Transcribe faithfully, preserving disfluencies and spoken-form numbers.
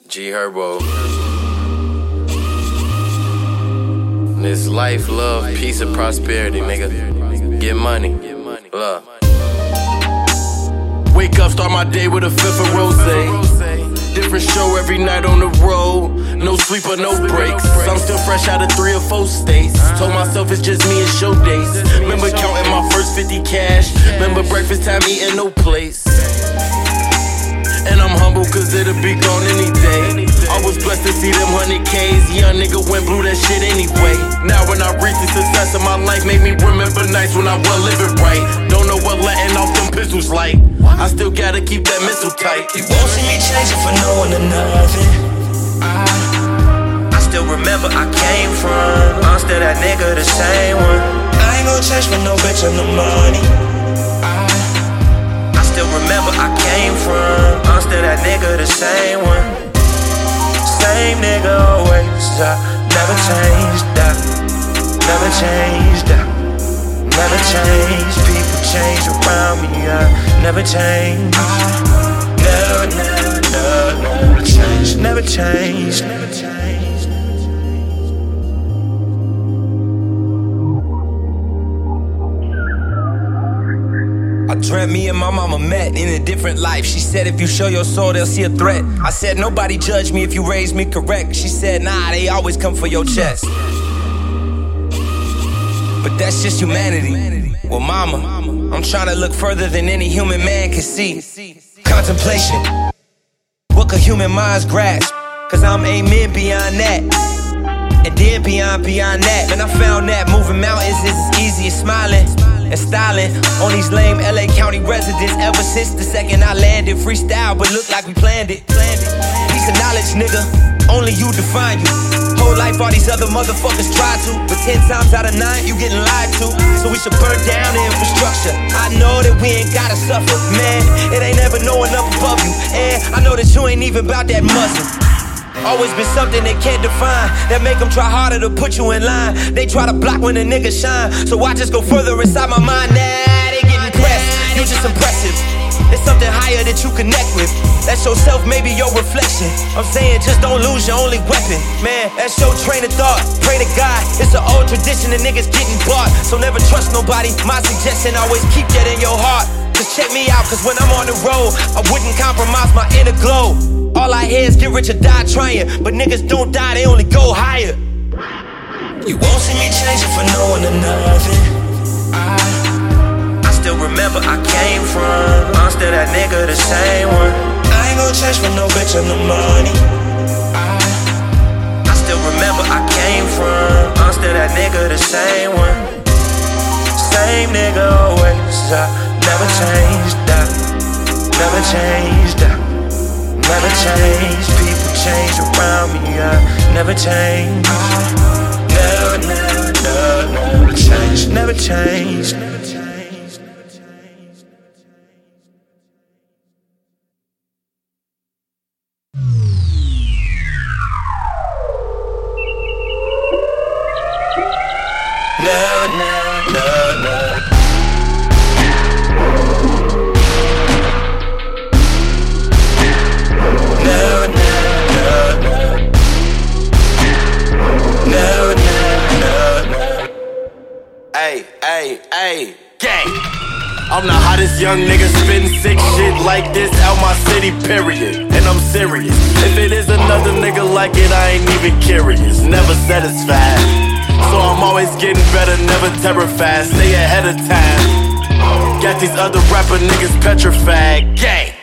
G Herbo. This life, love, peace, and prosperity, nigga. Get money, love. Wake up, start my day with a fifth of rosé. Different show every night on the road. No sleep or no breaks. I'm still fresh out of three or four states. Told myself it's just me and show days. Remember counting my first fifty cash. Remember breakfast time eating no place. And I'm humble cause it'll be gone any day. I was blessed to see them hundred K's. Young nigga went blue that shit anyway. Now when I reach the success of my life, make me remember nights when I was living right. Don't know what letting off them pistols like. I still gotta keep that missile tight. You won't see me changing for no one or nothing. I, I still remember I came from. I'm still that nigga, the same one. I ain't gon' change for no bitch or no money. I, I still remember I came from. I'm still that nigga, the same one. Same nigga always. I never changed that. Never changed that. Never change, people change around me, I never change. Never, never, never, never change. Never change, never change. I dreamt me and my mama met in a different life. She said if you show your soul, they'll see a threat. I said nobody judge me if you raise me correct. She said nah, they always come for your chest. But that's just humanity. Well, mama, I'm tryna look further than any human man can see. Contemplation. What could human minds grasp? Cause I'm aiming beyond that. And then beyond, beyond that. And I found that moving mountains is as easy as smiling and styling on these lame L A County residents. Ever since the second I landed, freestyle, but look like we planned it. Piece of knowledge, nigga. Only you define you. Whole life all these other motherfuckers try to, but ten times out of nine you getting lied to. So we should burn down the infrastructure. I know that we ain't gotta suffer, man. It ain't never knowing up above you. And I know that you ain't even about that muscle. Always been something they can't define, that make them try harder to put you in line. They try to block when a nigga shine, so I just go further inside my mind. Now they getting pressed, you just impressive. It's something higher that you connect with. That's yourself, maybe your reflection. I'm saying just don't lose your only weapon. Man, that's your train of thought. Pray to God, it's an old tradition and niggas getting bought. So never trust nobody, my suggestion, always keep that in your heart. Just check me out, cause when I'm on the road, I wouldn't compromise my inner glow. All I hear is get rich or die trying, but niggas don't die, they only go higher. You won't see me changing for no one or nothing. I still remember I came from. I'm still that nigga, the same one. I ain't gon' change for no bitch or no money. I, I still remember I came from. I'm still that nigga, the same one. Same nigga always. I never changed that. Never changed that. Never change. People change around me. I never change. Never, never, never, never change. Never change. Never change. No, no, no, no. No, no, no, no. No, no, no, no. Ay, ay, ay, gang. I'm the hottest young nigga spitting sick shit like this out my city, period. And I'm serious. If it is another nigga like it, I ain't even curious. Never satisfied. So I'm always getting better, never terrified. Stay ahead of time. Got these other rapper niggas petrified. Gang.